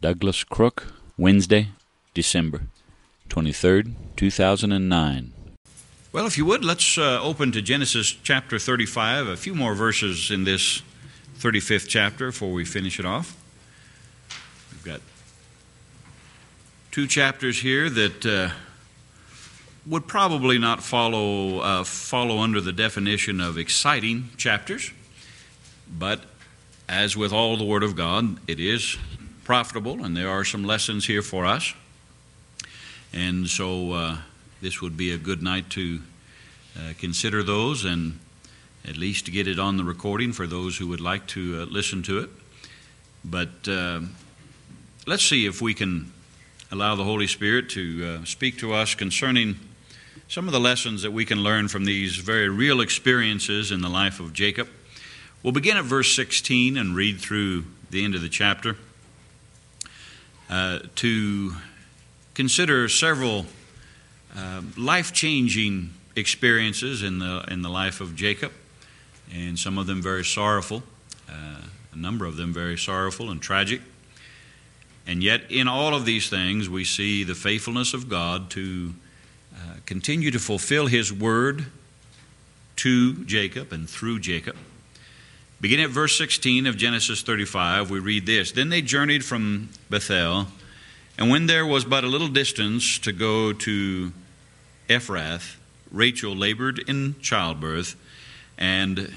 Douglas Crook, Wednesday, December 23rd, 2009. Well, if you would, let's open to Genesis chapter 35, a few more verses in this 35th chapter before we finish it off. We've got two chapters here that would probably not follow under the definition of exciting chapters, but as with all the Word of God, it is profitable, and there are some lessons here for us. And so this would be a good night to consider those and at least to get it on the recording for those who would like to listen to it. But let's see if we can allow the Holy Spirit to speak to us concerning some of the lessons that we can learn from these very real experiences in the life of Jacob. We'll begin at verse 16 and read through the end of the chapter to consider several life-changing experiences in the life of Jacob, and some of them very sorrowful, a number of them very sorrowful and tragic. And yet in all of these things we see the faithfulness of God to continue to fulfill His word to Jacob and through Jacob. Beginning at verse 16 of Genesis 35, we read this: Then they journeyed from Bethel, and when there was but a little distance to go to Ephrath, Rachel labored in childbirth, and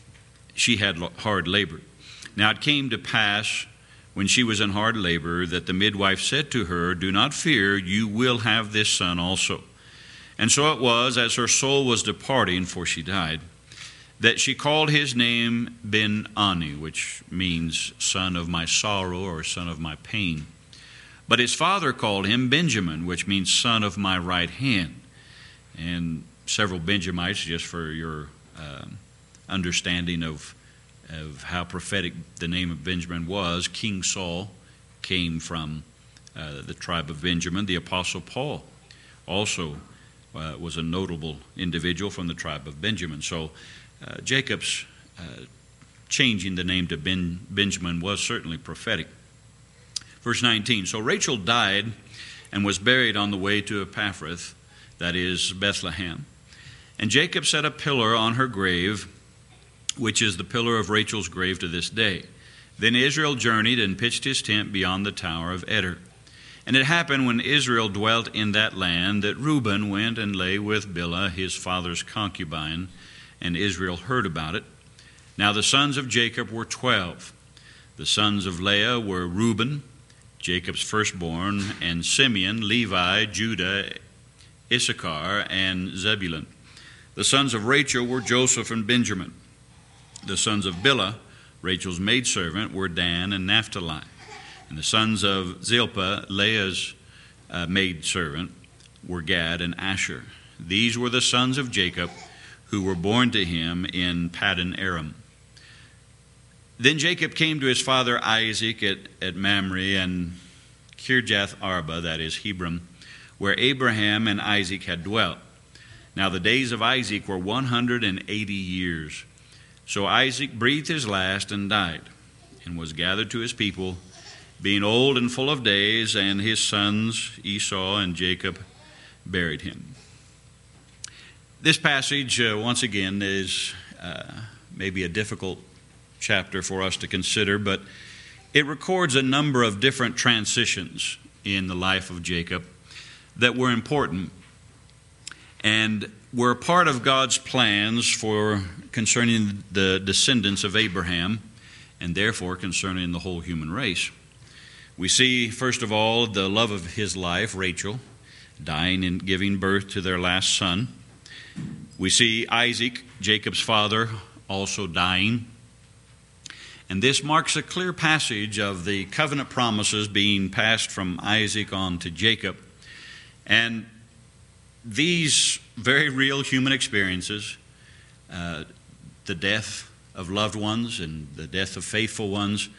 she had hard labor. Now it came to pass, when she was in hard labor, that the midwife said to her, Do not fear, you will have this son also. And so it was, as her soul was departing, for she died, that she called his name Ben-Ani, which means son of my sorrow or son of my pain. But his father called him Benjamin, which means son of my right hand. And several Benjamites, just for your understanding of how prophetic the name of Benjamin was. King Saul came from the tribe of Benjamin. The Apostle Paul also was a notable individual from the tribe of Benjamin. So Jacob's changing the name to Benjamin was certainly prophetic. Verse 19, So Rachel died and was buried on the way to Ephrath, that is Bethlehem. And Jacob set a pillar on her grave, which is the pillar of Rachel's grave to this day. Then Israel journeyed and pitched his tent beyond the tower of Eder. And it happened when Israel dwelt in that land that Reuben went and lay with Bilhah, his father's concubine, and Israel heard about it. Now the sons of Jacob were 12. The sons of Leah were Reuben, Jacob's firstborn, and Simeon, Levi, Judah, Issachar, and Zebulun. The sons of Rachel were Joseph and Benjamin. The sons of Bilhah, Rachel's maidservant, were Dan and Naphtali. And the sons of Zilpah, Leah's maidservant, were Gad and Asher. These were the sons of Jacob, who were born to him in Paddan Aram. Then Jacob came to his father Isaac at Mamre and Kirjath Arba, that is Hebron, where Abraham and Isaac had dwelt. Now the days of Isaac were 180 years. So Isaac breathed his last and died, and was gathered to his people, being old and full of days, and his sons Esau and Jacob buried him. This passage, once again, is maybe a difficult chapter for us to consider, but it records a number of different transitions in the life of Jacob that were important and were part of God's plans for concerning the descendants of Abraham, and therefore concerning the whole human race. We see, first of all, the love of his life, Rachel, dying and giving birth to their last son. We see Isaac, Jacob's father, also dying. And this marks a clear passage of the covenant promises being passed from Isaac on to Jacob. And these very real human experiences, the death of loved ones and the death of faithful ones,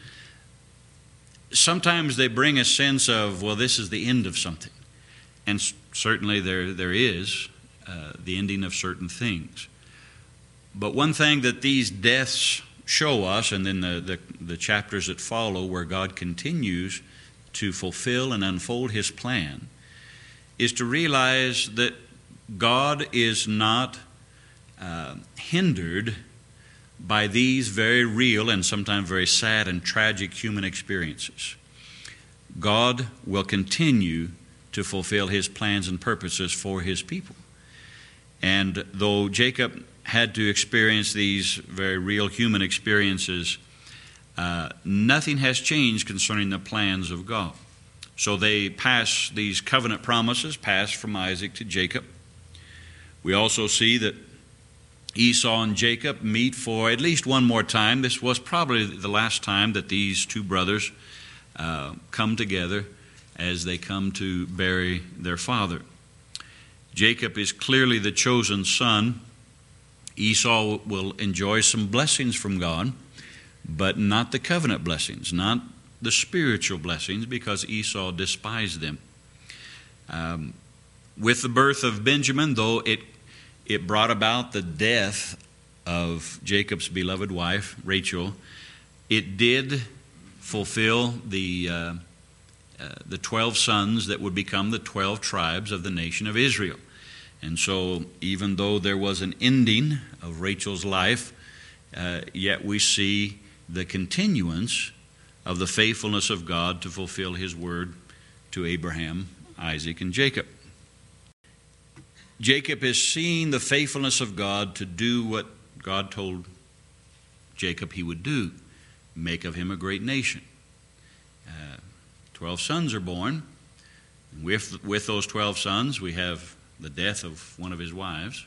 sometimes they bring a sense of, well, this is the end of something. And certainly there is the ending of certain things. But one thing that these deaths show us, and then the chapters that follow where God continues to fulfill and unfold his plan is to realize that God is not hindered by these very real and sometimes very sad and tragic human experiences. God will continue to fulfill his plans and purposes for his people. And though Jacob had to experience these very real human experiences, nothing has changed concerning the plans of God. So they pass these covenant promises, passed from Isaac to Jacob. We also see that Esau and Jacob meet for at least one more time. This was probably the last time that these two brothers come together as they come to bury their father. Jacob is clearly the chosen son. Esau will enjoy some blessings from God, but not the covenant blessings, not the spiritual blessings, because Esau despised them. With the birth of Benjamin, though it brought about the death of Jacob's beloved wife, Rachel, it did fulfill the 12 sons that would become the 12 tribes of the nation of Israel. And so even though there was an ending of Rachel's life, yet we see the continuance of the faithfulness of God to fulfill his word to Abraham, Isaac, and Jacob. Jacob is seeing the faithfulness of God to do what God told Jacob he would do, make of him a great nation. 12 sons are born. With those 12 sons, we have the death of one of his wives.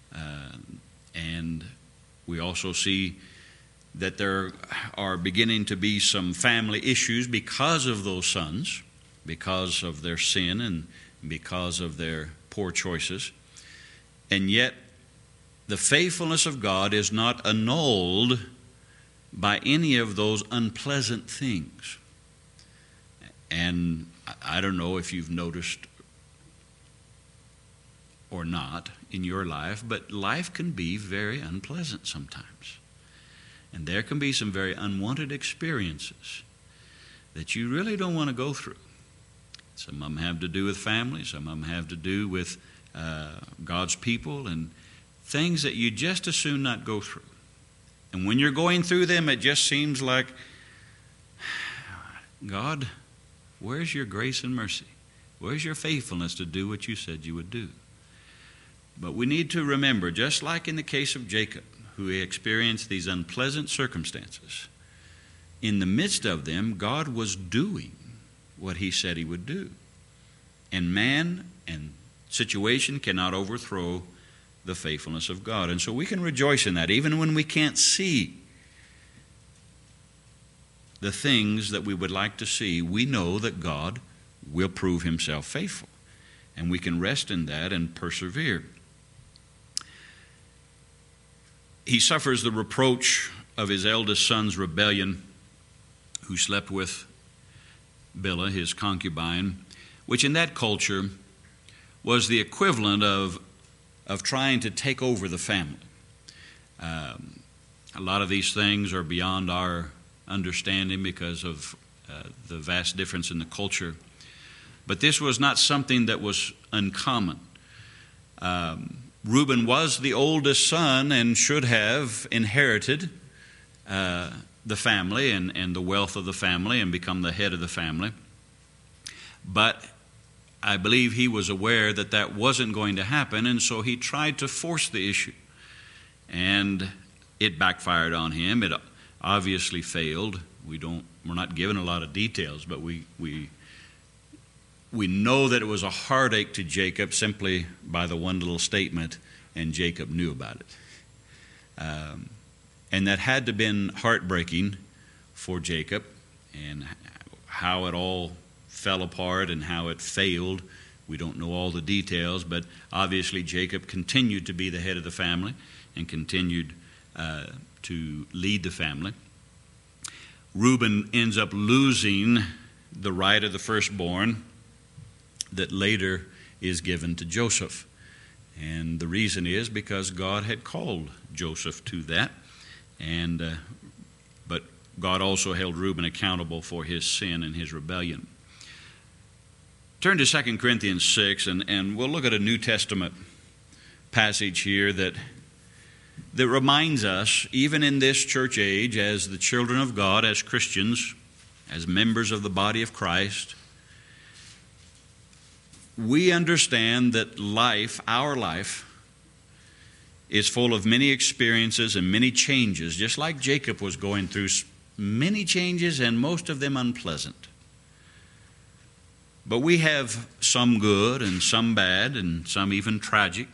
And we also see that there are beginning to be some family issues because of those sons, because of their sin and because of their poor choices. And yet, the faithfulness of God is not annulled by any of those unpleasant things. And I don't know if you've noticed or not in your life, but life can be very unpleasant sometimes. And there can be some very unwanted experiences that you really don't want to go through. Some of them have to do with family, some of them have to do with God's people, and things that you just as soon not go through. And when you're going through them, it just seems like, God, where's your grace and mercy? Where's your faithfulness to do what you said you would do? But we need to remember, just like in the case of Jacob, who experienced these unpleasant circumstances, in the midst of them, God was doing what he said he would do. And man and situation cannot overthrow the faithfulness of God. And so we can rejoice in that, even when we can't see the things that we would like to see. We know that God will prove himself faithful, and we can rest in that and persevere. He suffers the reproach of his eldest son's rebellion, who slept with Bilhah, his concubine, which in that culture was the equivalent of trying to take over the family. A lot of these things are beyond our understanding because of the vast difference in the culture. But this was not something that was uncommon. Reuben was the oldest son and should have inherited the family and the wealth of the family and become the head of the family. But I believe he was aware that that wasn't going to happen, and so he tried to force the issue. And it backfired on him. It obviously failed. We're not given a lot of details, but we know that it was a heartache to Jacob simply by the one little statement, and Jacob knew about it. And that had to have been heartbreaking for Jacob, and how it all fell apart and how it failed. We don't know all the details, but obviously Jacob continued to be the head of the family and continued to lead the family. Reuben ends up losing the right of the firstborn that later is given to Joseph. And the reason is because God had called Joseph to that. But God also held Reuben accountable for his sin and his rebellion. Turn to 2 Corinthians 6, and we'll look at a New Testament passage here that reminds us, even in this church age, as the children of God, as Christians, as members of the body of Christ, we understand that life, our life, is full of many experiences and many changes, just like Jacob was going through many changes and most of them unpleasant. But we have some good and some bad and some even tragic.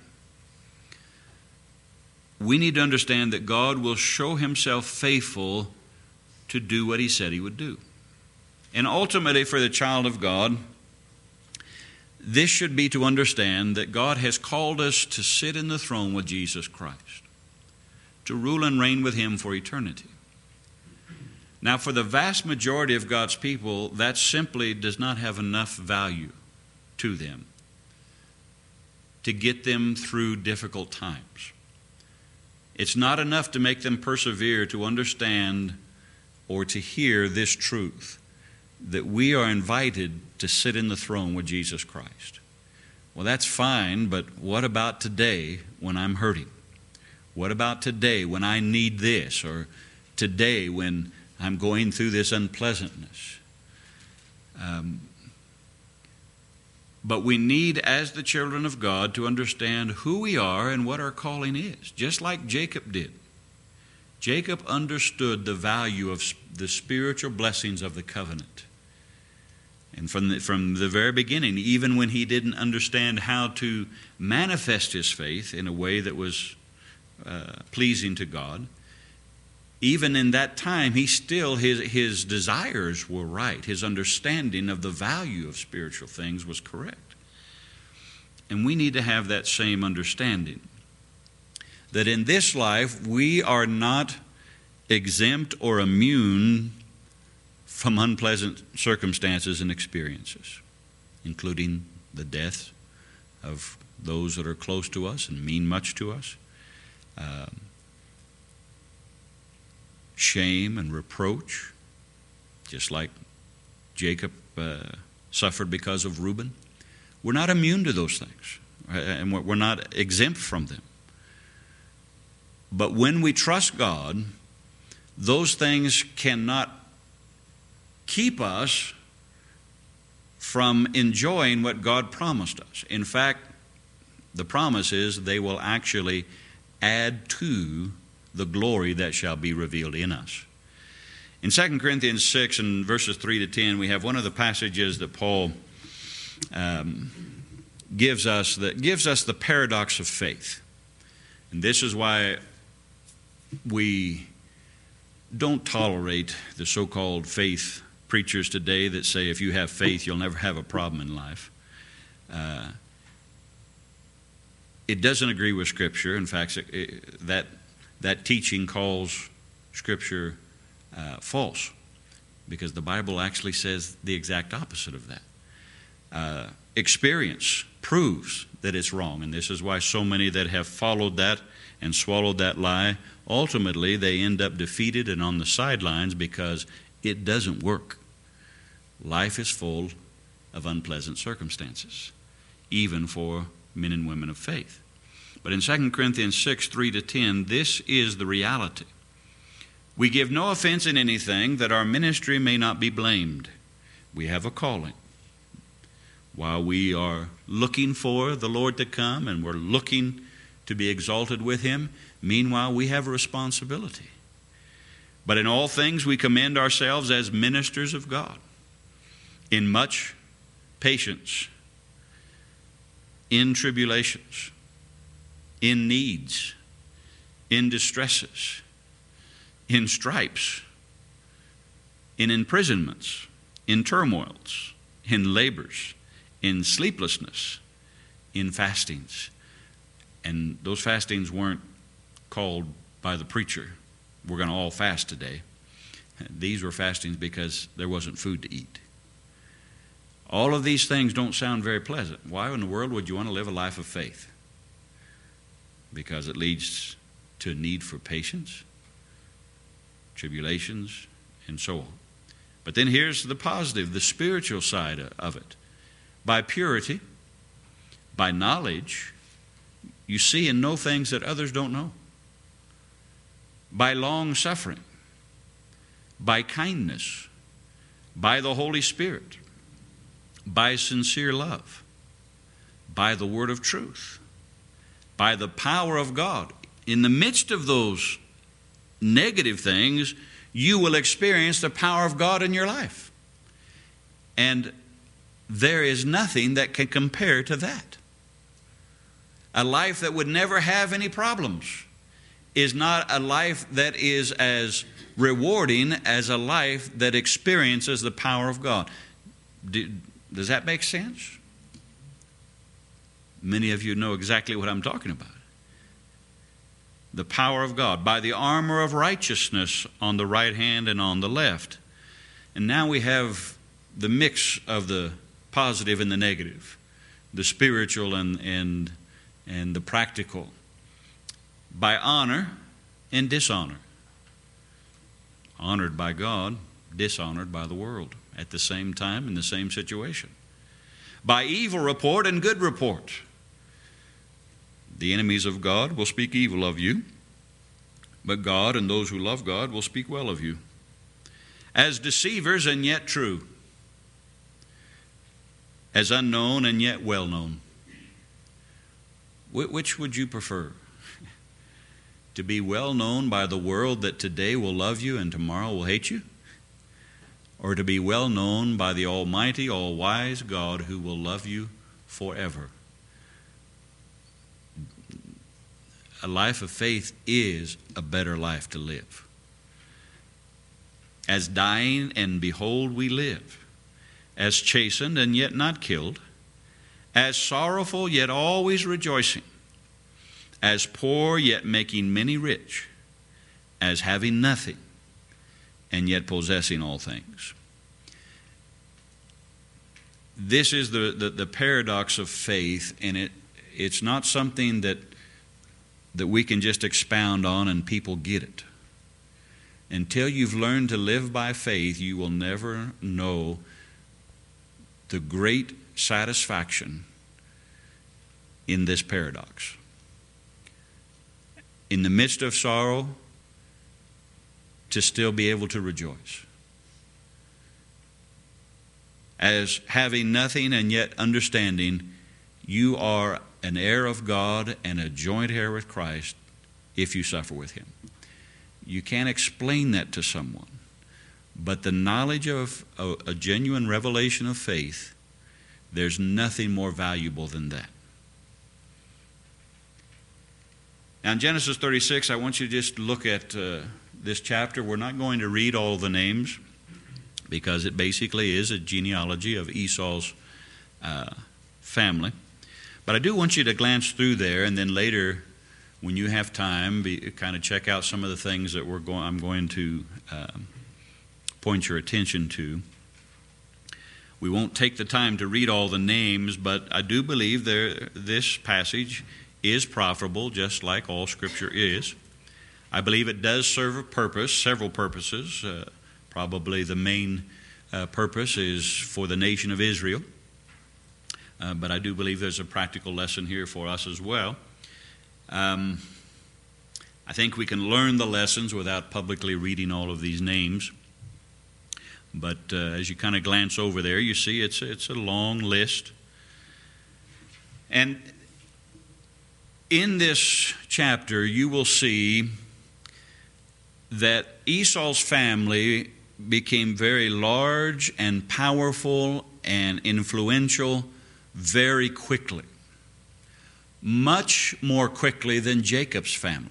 We need to understand that God will show Himself faithful to do what He said He would do. And ultimately, for the child of God, this should be to understand that God has called us to sit in the throne with Jesus Christ, to rule and reign with Him for eternity. Now, for the vast majority of God's people, that simply does not have enough value to them to get them through difficult times. It's not enough to make them persevere to understand or to hear this truth, that we are invited to sit in the throne with Jesus Christ. Well, that's fine, but what about today when I'm hurting? What about today when I need this, or today when I'm going through this unpleasantness? But we need, as the children of God, to understand who we are and what our calling is, just like Jacob did. Jacob understood the value of the spiritual blessings of the covenant. And from the very beginning, even when he didn't understand how to manifest his faith in a way that was pleasing to God, even in that time, his desires were right. His understanding of the value of spiritual things was correct. And we need to have that same understanding, that in this life we are not exempt or immune from unpleasant circumstances and experiences, including the death of those that are close to us and mean much to us, shame and reproach, just like Jacob suffered because of Reuben. We're not immune to those things, and we're not exempt from them. But when we trust God, those things cannot keep us from enjoying what God promised us. In fact, the promise is they will actually add to the glory that shall be revealed in us. In 2 Corinthians 6 and verses 3 to 10, we have one of the passages that Paul gives us the paradox of faith. And this is why we don't tolerate the so-called faith preachers today that say if you have faith, you'll never have a problem in life. It doesn't agree with Scripture. In fact, that teaching calls Scripture false, because the Bible actually says the exact opposite of that. Experience proves that it's wrong, and this is why so many that have followed that and swallowed that lie, ultimately they end up defeated and on the sidelines because it doesn't work. Life is full of unpleasant circumstances, even for men and women of faith. But in 2 Corinthians 6, 3 to 10, this is the reality. We give no offense in anything, that our ministry may not be blamed. We have a calling. While we are looking for the Lord to come and we're looking to be exalted with Him, meanwhile we have a responsibility. But in all things we commend ourselves as ministers of God, in much patience, in tribulations, in needs, in distresses, in stripes, in imprisonments, in turmoils, in labors, in sleeplessness, in fastings. And those fastings weren't called by the preacher, we're going to all fast today. These were fastings because there wasn't food to eat. All of these things don't sound very pleasant. Why in the world would you want to live a life of faith? Because it leads to a need for patience, tribulations, and so on. But then here's the positive, the spiritual side of it. by purity, by knowledge. You see and know things that others don't know. By long suffering, by kindness, by the Holy Spirit, by sincere love, by the word of truth, by the power of God. In the midst of those negative things, you will experience the power of God in your life. And there is nothing that can compare to that. A life that would never have any problems is not a life that is as rewarding as a life that experiences the power of God. Does that make sense? Many of you know exactly what I'm talking about. The power of God, by the armor of righteousness on the right hand and on the left. And now we have the mix of the positive and the negative, the spiritual and the practical, by honor and dishonor. Honored by God, dishonored by the world at the same time in the same situation. By evil report and good report. The enemies of God will speak evil of you, but God and those who love God will speak well of you. As deceivers and yet true. As unknown and yet well known. Which would you prefer? To be well known by the world that today will love you and tomorrow will hate you? Or to be well known by the almighty, all-wise God who will love you forever? A life of faith is a better life to live. As dying, and behold, we live. As chastened, and yet not killed. As sorrowful, yet always rejoicing. As poor, yet making many rich. As having nothing, and yet possessing all things. This is the paradox of faith, and it's not something that we can just expound on and people get it. Until you've learned to live by faith, you will never know the great satisfaction in this paradox. In the midst of sorrow, to still be able to rejoice. As having nothing and yet understanding, you are an heir of God and a joint heir with Christ if you suffer with Him. You can't explain that to someone, but the knowledge of a genuine revelation of faith, there's nothing more valuable than that. Now in Genesis 36, I want you to just look at this chapter. We're not going to read all the names because it basically is a genealogy of Esau's family. But I do want you to glance through there, and then later, when you have time, kind of check out some of the things that I'm going to point your attention to. We won't take the time to read all the names, but I do believe this passage is profitable, just like all Scripture is. I believe it does serve a purpose, several purposes. Probably the main purpose is for the nation of Israel. But I do believe there's a practical lesson here for us as well. I think we can learn the lessons without publicly reading all of these names. But as you kind of glance over there, you see it's a long list. And in this chapter, you will see that Esau's family became very large and powerful and influential very quickly. Much more quickly than Jacob's family.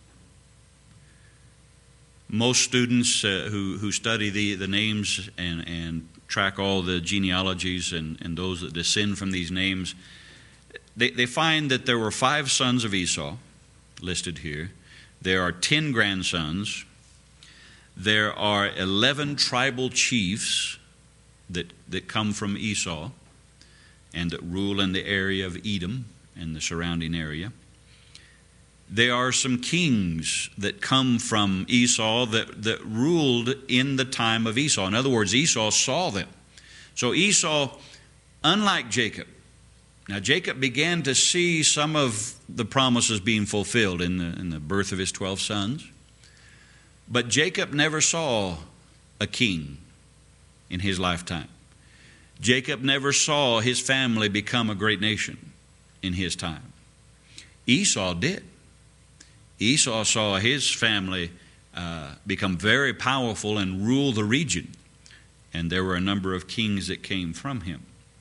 Most students who study the names and track all the genealogies and those that descend from these names, they find that there were 5 sons of Esau listed here. There are 10 grandsons. There are 11 tribal chiefs that come from Esau and that rule in the area of Edom and the surrounding area. There are some kings that come from Esau that ruled in the time of Esau. In other words, Esau saw them. So Esau Unlike Jacob. Now, Jacob began to see some of the promises being fulfilled in the birth of his 12 sons. But Jacob never saw a king in his lifetime. Jacob never saw his family become a great nation in his time. Esau did. Esau saw his family become very powerful and rule the region. And there were a number of kings that came from him.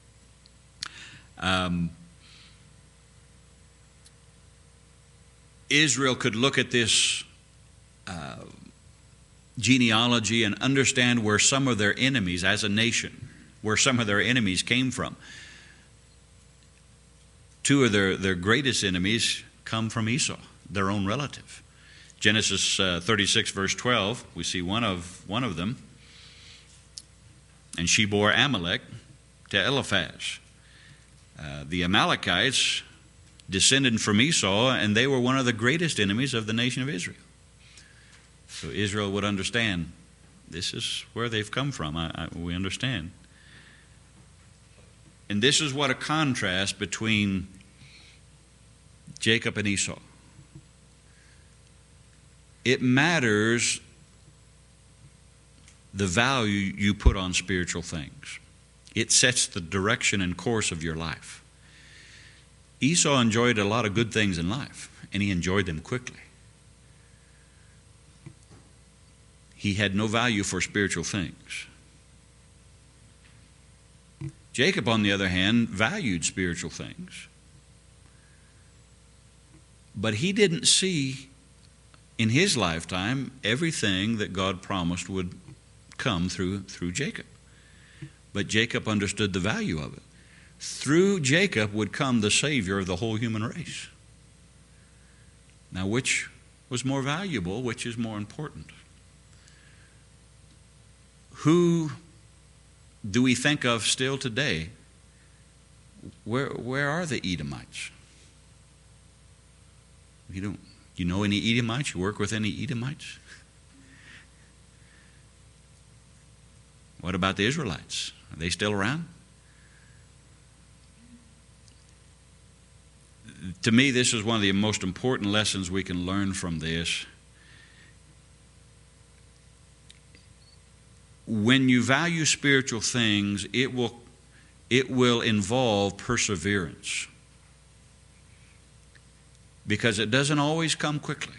Israel could look at this genealogy and understand where some of their enemies as a nation, where some of their enemies came from. Two of their greatest enemies come from Esau, their own relative. Genesis 36 verse 12, we see one of them. And she bore Amalek to Eliphaz. The Amalekites descended from Esau, and they were one of the greatest enemies of the nation of Israel. So Israel would understand, this is where they've come from. We understand. And this is what a contrast between Jacob and Esau. It matters the value you put on spiritual things. It sets the direction and course of your life. Esau enjoyed a lot of good things in life, and he enjoyed them quickly. He had no value for spiritual things. Jacob, on the other hand, valued spiritual things. But he didn't see in his lifetime everything that God promised would come through Jacob. But Jacob understood the value of it. Through Jacob would come the Savior of the whole human race. Now, which was more valuable? Which is more important? Who do we think of still today? Where are the Edomites? You know any Edomites? You work with any Edomites? What about the Israelites? Are they still around? To me, this is one of the most important lessons we can learn from this. When you value spiritual things, it will involve perseverance. Because it doesn't always come quickly.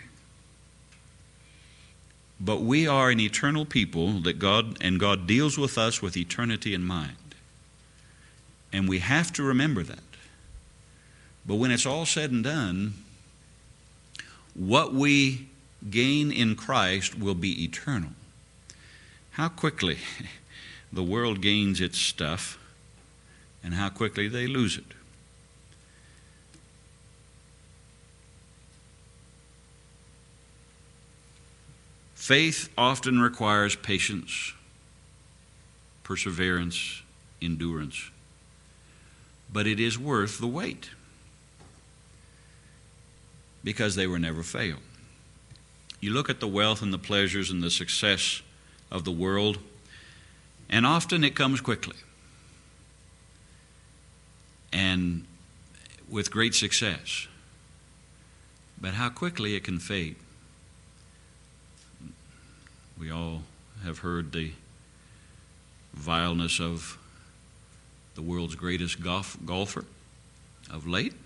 But we are an eternal people that God deals with us with eternity in mind. And we have to remember that. But when it's all said and done, what we gain in Christ will be eternal. How quickly the world gains its stuff and how quickly they lose it. Faith often requires patience, perseverance, endurance. But it is worth the wait. Because they will never fail. You look at the wealth and the pleasures and the success of the world, and often it comes quickly. And with great success. But how quickly it can fade. We all have heard the vileness of the world's greatest golfer of late.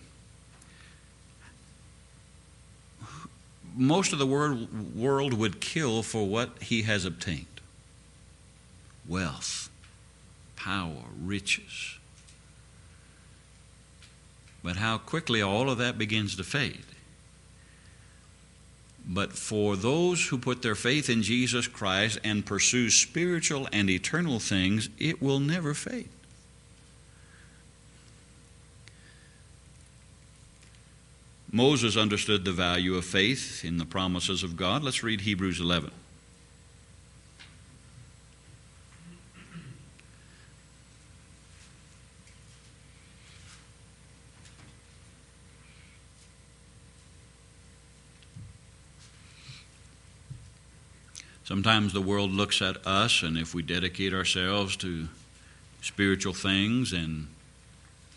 Most of the world would kill for what he has obtained. Wealth, power, riches. But how quickly all of that begins to fade. But for those who put their faith in Jesus Christ and pursue spiritual and eternal things, it will never fade. Moses understood the value of faith in the promises of God. Let's read Hebrews 11. Sometimes the world looks at us, and if we dedicate ourselves to spiritual things and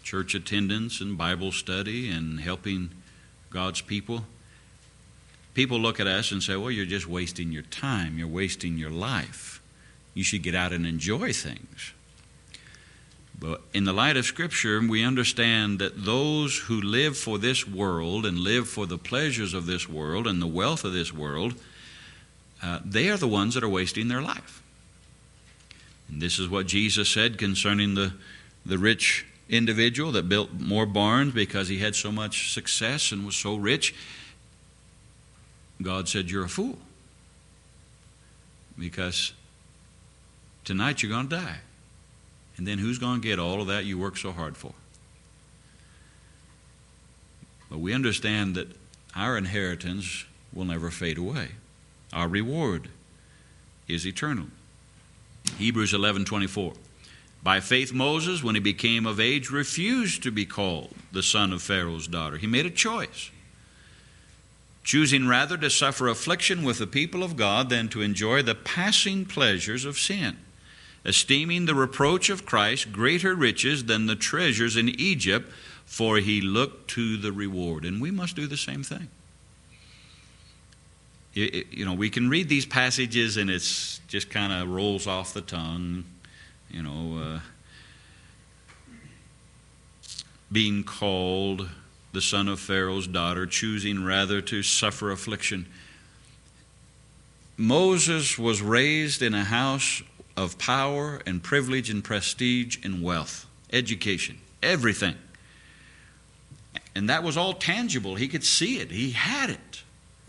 church attendance and Bible study and helping God's people, people look at us and say, well, you're just wasting your time. You're wasting your life. You should get out and enjoy things. But in the light of Scripture, we understand that those who live for this world and live for the pleasures of this world and the wealth of this world, they are the ones that are wasting their life. And this is what Jesus said concerning the rich individual that built more barns because he had so much success and was so rich. God said, you're a fool, because tonight you're going to die. And then who's going to get all of that you worked so hard for? But we understand that our inheritance will never fade away. Our reward is eternal. Hebrews 11:24. By faith Moses, when he became of age, refused to be called the son of Pharaoh's daughter. He made a choice, choosing rather to suffer affliction with the people of God than to enjoy the passing pleasures of sin, esteeming the reproach of Christ greater riches than the treasures in Egypt, for he looked to the reward. And we must do the same thing. We can read these passages and it's just kind of rolls off the tongue, being called the son of Pharaoh's daughter, choosing rather to suffer affliction. Moses was raised in a house of power and privilege and prestige and wealth, education, everything. And that was all tangible. He could see it. He had it.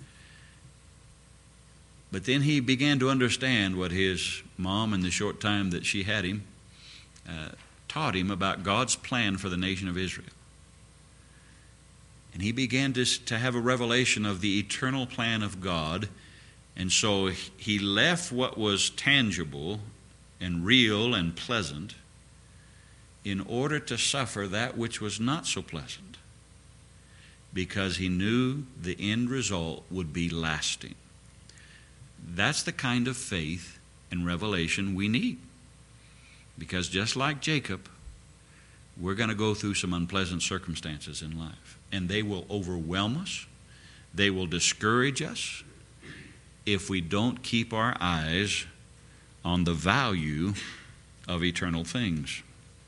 But then he began to understand what his mom, in the short time that she had him, taught him about God's plan for the nation of Israel. And he began to have a revelation of the eternal plan of God. And so he left what was tangible and real and pleasant in order to suffer that which was not so pleasant, because he knew the end result would be lasting. That's the kind of faith and revelation we need. Because just like Jacob, we're going to go through some unpleasant circumstances in life. And they will overwhelm us. They will discourage us if we don't keep our eyes on the value of eternal things.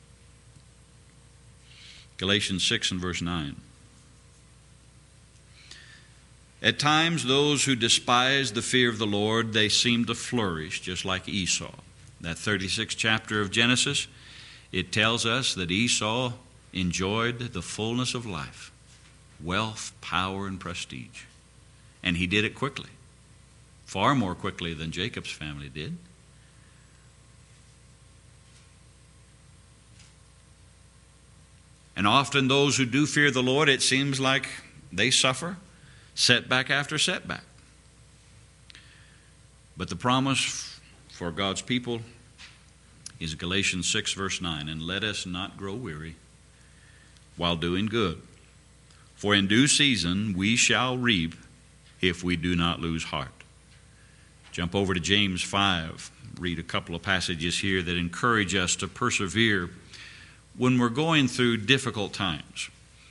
Galatians 6 and verse 9. At times, those who despise the fear of the Lord, they seem to flourish, just like Esau. That 36th chapter of Genesis, it tells us that Esau enjoyed the fullness of life, wealth, power, and prestige. And he did it quickly, far more quickly than Jacob's family did. And often those who do fear the Lord, it seems like they suffer setback after setback. But the promise for God's people is Galatians 6 verse 9. And let us not grow weary while doing good, for in due season we shall reap if we do not lose heart. Jump over to James 5. Read a couple of passages here that encourage us to persevere when we're going through difficult times.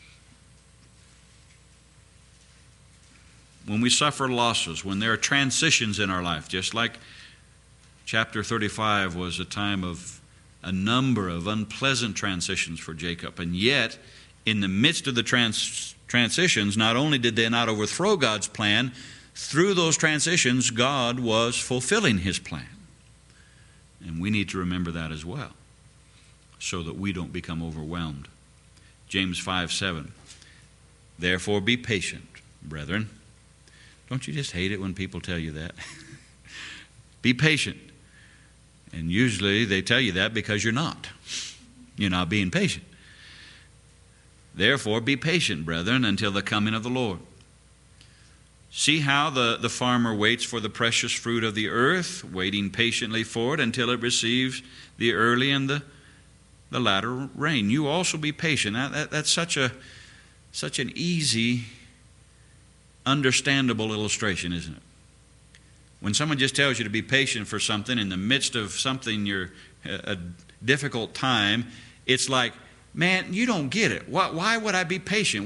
When we suffer losses, when there are transitions in our life, just like chapter 35 was a time of a number of unpleasant transitions for Jacob. And yet, in the midst of the transitions, not only did they not overthrow God's plan, through those transitions, God was fulfilling His plan. And we need to remember that as well, so that we don't become overwhelmed. James 5:7. Therefore be patient, brethren. Don't you just hate it when people tell you that? Be patient. And usually they tell you that because you're not. You're not being patient. Therefore be patient, brethren, until the coming of the Lord. See how the farmer waits for the precious fruit of the earth, waiting patiently for it until it receives the early and the latter rain. You also be patient. That's such an easy, understandable illustration, isn't it? When someone just tells you to be patient for something in the midst of something, a difficult time, it's like Man, you don't get it. Why would I be patient?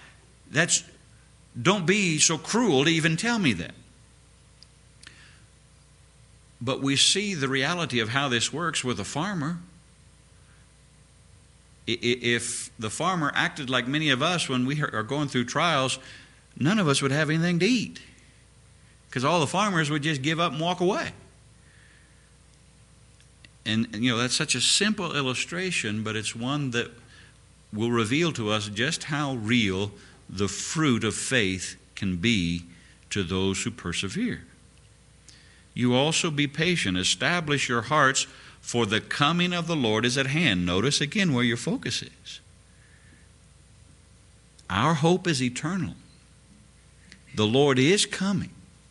Don't be so cruel to even tell me that. But we see the reality of how this works with a farmer. If the farmer acted like many of us when we are going through trials, none of us would have anything to eat, because all the farmers would just give up and walk away. And that's such a simple illustration, but it's one that will reveal to us just how real the fruit of faith can be to those who persevere. You also be patient. Establish your hearts, for the coming of the Lord is at hand. Notice again where your focus is. Our hope is eternal. The Lord is coming.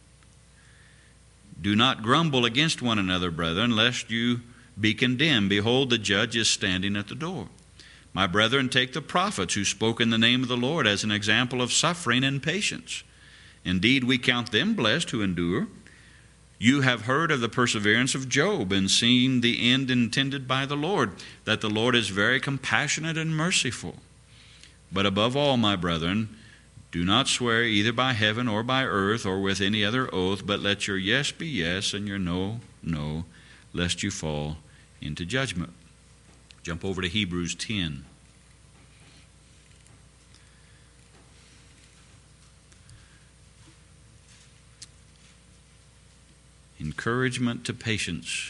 Do not grumble against one another, brethren, lest you be condemned. Behold, the judge is standing at the door. My brethren, take the prophets who spoke in the name of the Lord as an example of suffering and patience. Indeed, we count them blessed who endure. You have heard of the perseverance of Job and seen the end intended by the Lord, that the Lord is very compassionate and merciful. But above all, my brethren, do not swear either by heaven or by earth or with any other oath, but let your yes be yes and your no, no, lest you fall into judgment. Jump over to Hebrews 10. Encouragement to patience.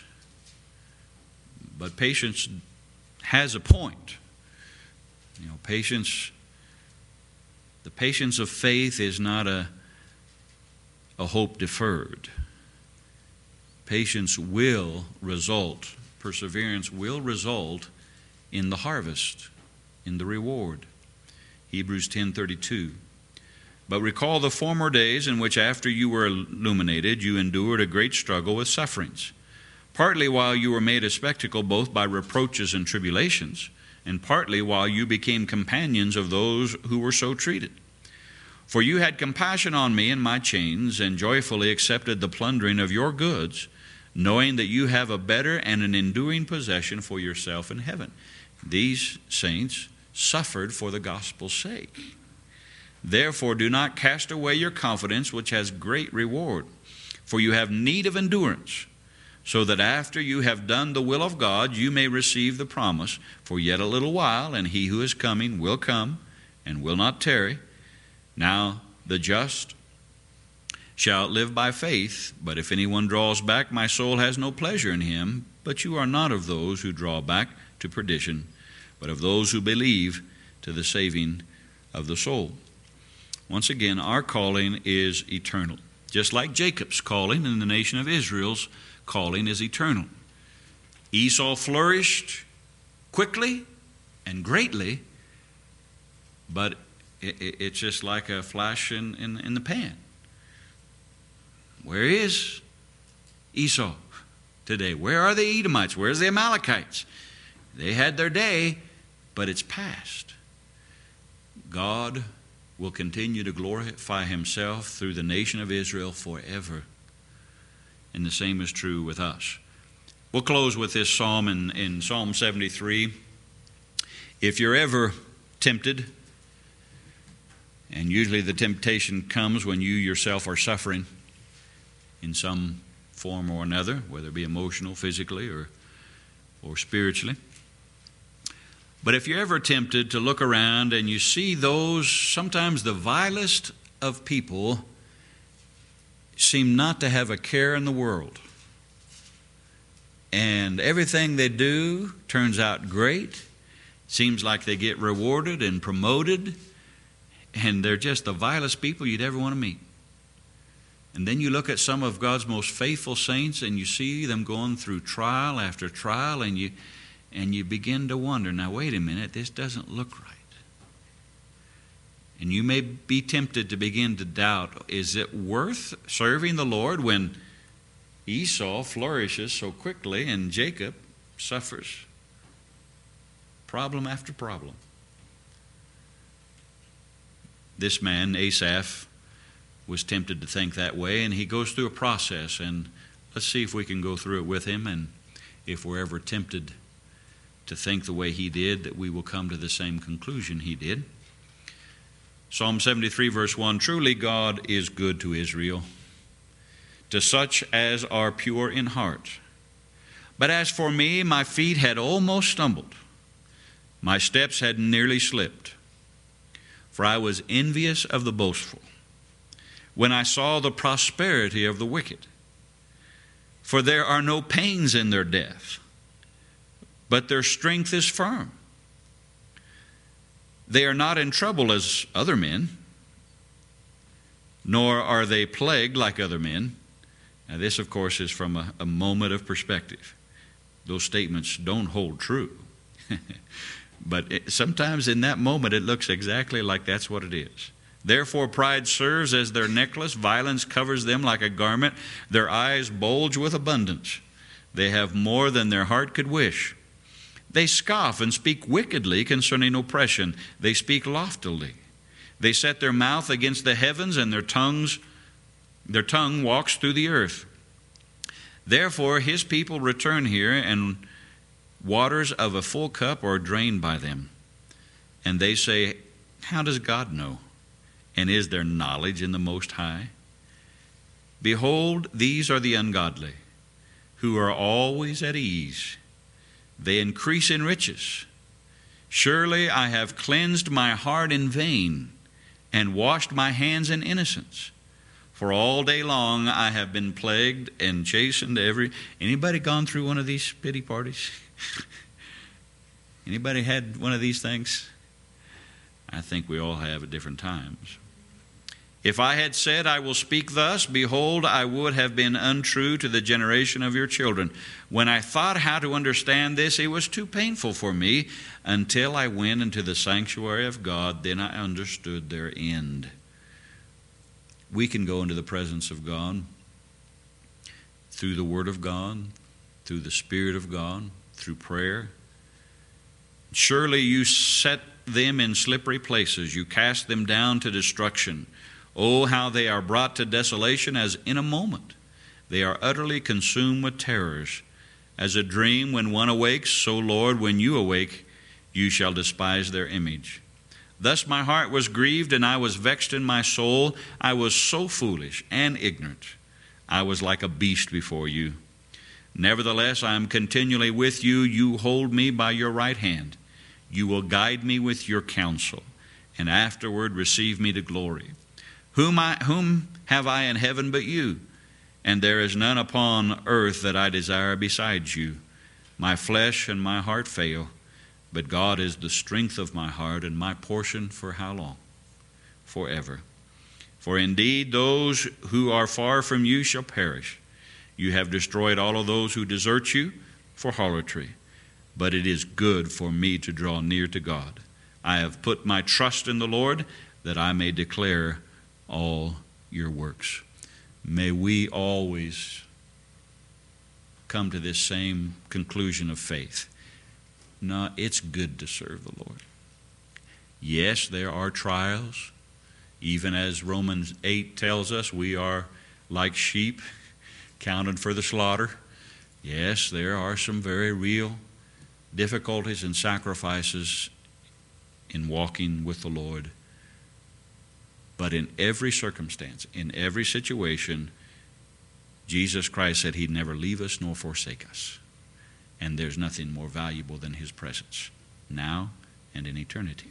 But patience has a point. Patience, the patience of faith is not a hope deferred. Patience will result, perseverance will result in the harvest, in the reward. Hebrews 10:32. But recall the former days in which after you were illuminated, you endured a great struggle with sufferings, partly while you were made a spectacle both by reproaches and tribulations, and partly while you became companions of those who were so treated. For you had compassion on me in my chains, and joyfully accepted the plundering of your goods, knowing that you have a better and an enduring possession for yourself in heaven. These saints suffered for the gospel's sake. Therefore do not cast away your confidence, which has great reward. For you have need of endurance, so that after you have done the will of God, you may receive the promise. For yet a little while, and he who is coming will come, and will not tarry. Now the just shall live by faith, but if anyone draws back, my soul has no pleasure in him. But you are not of those who draw back to perdition, but of those who believe to the saving of the soul. Once again, our calling is eternal. Just like Jacob's calling and the nation of Israel's calling is eternal. Esau flourished quickly and greatly, but it's just like a flash in the pan. Where is Esau today? Where are the Edomites? Where's the Amalekites? They had their day, but it's past. God will continue to glorify himself through the nation of Israel forever. And the same is true with us. We'll close with this psalm in Psalm 73. If you're ever tempted, and usually the temptation comes when you yourself are suffering in some form or another, whether it be emotional, physically, or spiritually. But if you're ever tempted to look around and you see those, sometimes the vilest of people seem not to have a care in the world. And everything they do turns out great. Seems like they get rewarded and promoted. And they're just the vilest people you'd ever want to meet. And then you look at some of God's most faithful saints and you see them going through trial after trial, and you begin to wonder, now wait a minute, this doesn't look right. And you may be tempted to begin to doubt, is it worth serving the Lord when Esau flourishes so quickly and Jacob suffers problem after problem? This man, Asaph, was tempted to think that way, and he goes through a process, and let's see if we can go through it with him, and if we're ever tempted to think the way he did, that we will come to the same conclusion he did. Psalm 73, verse 1, truly God is good to Israel, to such as are pure in heart. But as for me, my feet had almost stumbled. My steps had nearly slipped. For I was envious of the boastful, when I saw the prosperity of the wicked. For there are no pains in their death, but their strength is firm. They are not in trouble as other men, nor are they plagued like other men. Now this, of course, is from a moment of perspective. Those statements don't hold true. But sometimes in that moment it looks exactly like that's what it is. Therefore pride serves as their necklace, violence covers them like a garment, their eyes bulge with abundance. They have more than their heart could wish. They scoff and speak wickedly concerning oppression. They speak loftily. They set their mouth against the heavens, and their tongue walks through the earth. Therefore his people return here, and waters of a full cup are drained by them. And they say, how does God know? And is there knowledge in the Most High? Behold, these are the ungodly, who are always at ease. They increase in riches. Surely I have cleansed my heart in vain, and washed my hands in innocence. For all day long I have been plagued and chastened Anybody gone through one of these pity parties? Anybody had one of these things? I think we all have at different times. If I had said, I will speak thus, behold, I would have been untrue to the generation of your children. When I thought how to understand this, it was too painful for me. Until I went into the sanctuary of God, then I understood their end. We can go into the presence of God through the Word of God, through the Spirit of God, through prayer. Surely you set them in slippery places. You cast them down to destruction. Oh, how they are brought to desolation as in a moment. They are utterly consumed with terrors. As a dream when one awakes, so, Lord, when you awake, you shall despise their image. Thus my heart was grieved, and I was vexed in my soul. I was so foolish and ignorant. I was like a beast before you. Nevertheless, I am continually with you. You hold me by your right hand. You will guide me with your counsel, and afterward receive me to glory. Whom have I in heaven but you? And there is none upon earth that I desire besides you. My flesh and my heart fail, but God is the strength of my heart and my portion for how long? Forever. For indeed those who are far from you shall perish. You have destroyed all of those who desert you for harlotry. But it is good for me to draw near to God. I have put my trust in the Lord, that I may declare all your works. May we always come to this same conclusion of faith. No, it's good to serve the Lord. Yes, there are trials. Even as Romans 8 tells us, we are like sheep counted for the slaughter. Yes, there are some very real difficulties and sacrifices in walking with the Lord. But in every circumstance, in every situation, Jesus Christ said he'd never leave us nor forsake us. And there's nothing more valuable than his presence, now and in eternity.